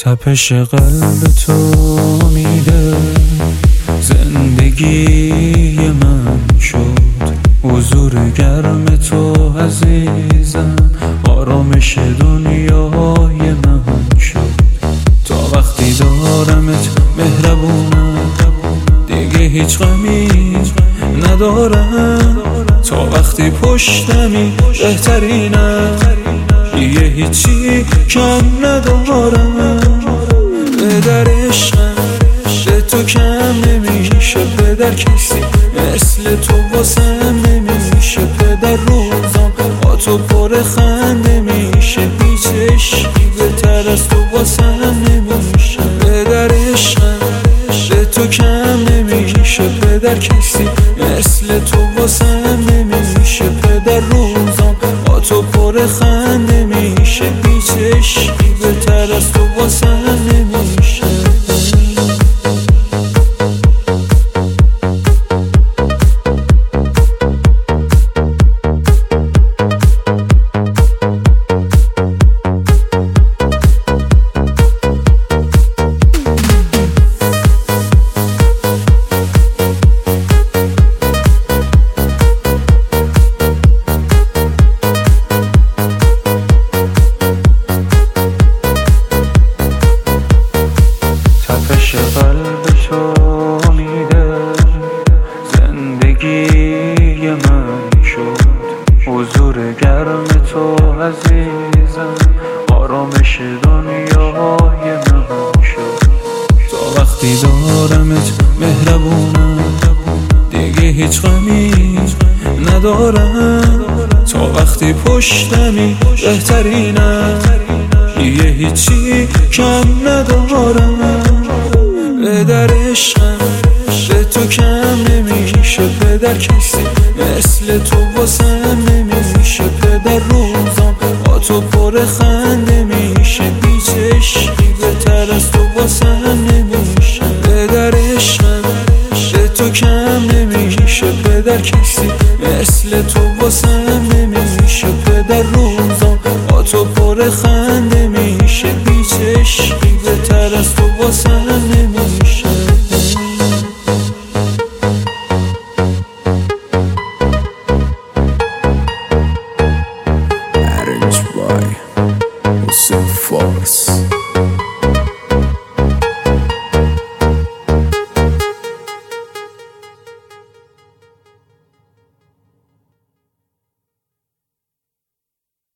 تپش قلب تو میده زندگی من شد، حضور گرم تو عزیزم آرامش دنیای من شد. تا وقتی دارمت مهربونم دیگه هیچ غمی ندارم، تا وقتی پشتمی بهترینم دیگه هیچی کم ندارم. پدر عشقم به تو کم نمیشه، پدر کسی مثل تو واسم نمیشه، پدر روزم با تو پر خنده میشه، هیچ عشقی بهتر از تو واسم نمیشه. پدر عشقم به تو کم نمیشه، پدر کسی مثل تو واسم نمیشه، پدر روزم با تو پر خنده میشه، هیچ عشقی بهتر از تو واسم نمیشه. تپش قلب تو میده زندگی من شد، حضور گرم تو عزیزم آرامش دنیای من شد. تا وقتی دارمت مهربونم دیگه هیچ غمی ندارم، تا وقتی پشتمی بهترینم دیگه هیچی کم ندارم. پدر عشقم به تو کم نمیشه، پدر کسی مثل تو واسم نمیشه، پدر روزم با تو پر خنده میشه، هیچ عشقی بهتر از تو واسم نمیشه. پدر عشقم به تو کم نمیشه، پدر کسی مثل تو واسم نمیشه، پدر روزم با تو پر خنده میشه، هیچ عشقی بهتر از تو واسم نمیشه.